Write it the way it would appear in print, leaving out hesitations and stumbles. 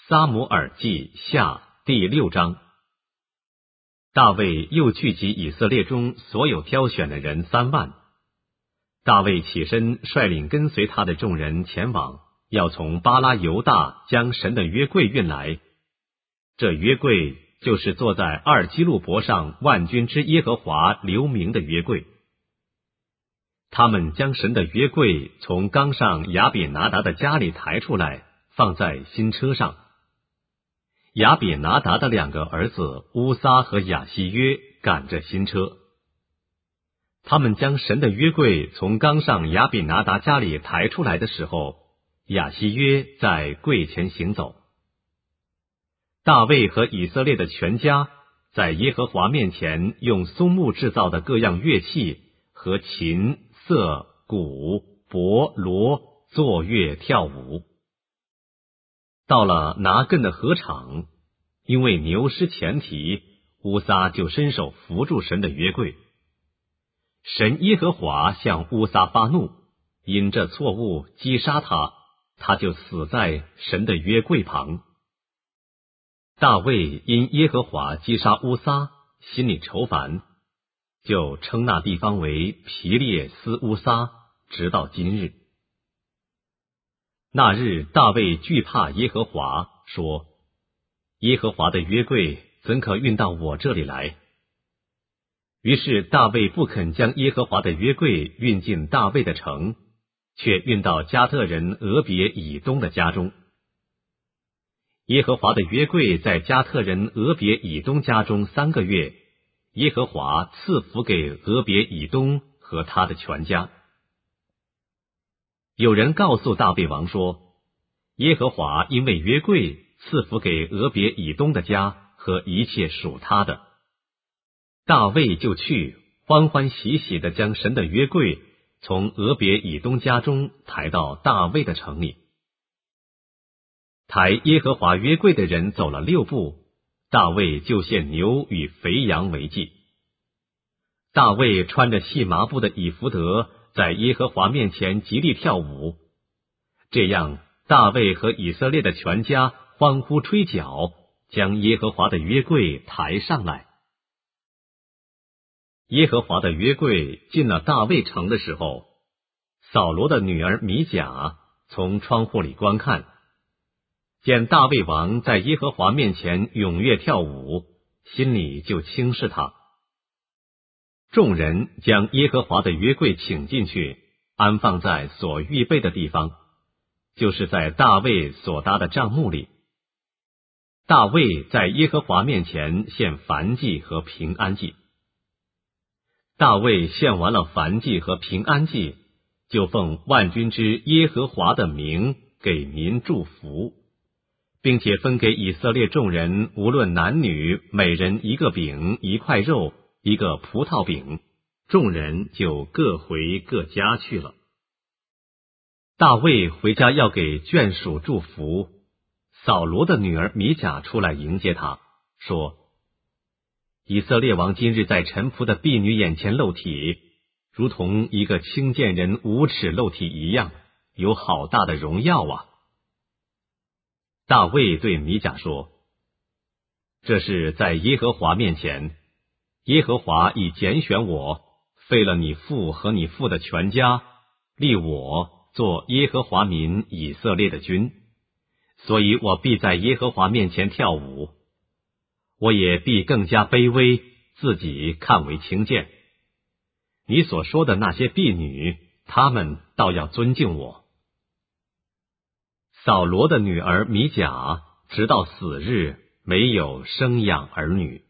撒母耳记下第6章。大卫又聚集以色列中所有挑选的人3万。大卫起身率领跟随他的众人前往，要从巴拉犹大将神的约柜运来。这约柜就是坐在二基路伯上万军之耶和华留名的约柜。他们将神的约柜从冈上亚比拿达的家里抬出来，放在新车上。亚比拿达的2个儿子乌撒和亚希约赶着新车。他们将神的约柜从冈上亚比拿达家里抬出来的时候，亚希约在柜前行走。大卫和以色列的全家在耶和华面前用松木制造的各样乐器和琴、瑟、鼓、钹、锣作乐跳舞。到了拿艮的禾场，因为牛失前蹄，乌撒就伸手扶住神的约柜。神耶和华向乌撒发怒，因这错误击杀他，他就死在神的约柜旁。大卫因耶和华击杀乌撒，心里愁烦，就称那地方为皮列斯乌撒，直到今日。那日大卫惧怕耶和华，说：耶和华的约柜怎可运到我这里来？于是大卫不肯将耶和华的约柜运进大卫的城，却运到加特人俄别以东的家中。耶和华的约柜在加特人俄别以东家中3个月，耶和华赐福给俄别以东和他的全家。有人告诉大卫王说，耶和华因为约柜赐福给俄别以东的家和一切属他的。大卫就去欢欢喜喜地将神的约柜从俄别以东家中抬到大卫的城里。抬耶和华约柜的人走了6步，大卫就献牛与肥羊为祭。大卫穿着细麻布的以弗得，在耶和华面前极力跳舞。这样大卫和以色列的全家欢呼吹角，将耶和华的约柜抬上来。耶和华的约柜进了大卫城的时候，扫罗的女儿米甲从窗户里观看，见大卫王在耶和华面前踊跃跳舞，心里就轻视他。众人将耶和华的约柜请进去，安放在所预备的地方，就是在大卫所搭的帐幕里。大卫在耶和华面前献燔祭和平安祭。大卫献完了燔祭和平安祭，就奉万军之耶和华的名给民祝福，并且分给以色列众人无论男女，每人1个饼1块肉1个葡萄饼，众人就各回各家去了。大卫回家要给眷属祝福，扫罗的女儿米甲出来迎接他，说：以色列王今日在臣仆的婢女眼前露体，如同一个轻贱人无耻露体一样，有好大的荣耀啊！大卫对米甲说：这是在耶和华面前，耶和华已拣选我，废了你父和你父的全家，立我做耶和华民以色列的君，所以我必在耶和华面前跳舞，我也必更加卑微，自己看为轻贱。你所说的那些婢女，她们倒要尊敬我。扫罗的女儿米甲直到死日没有生养儿女。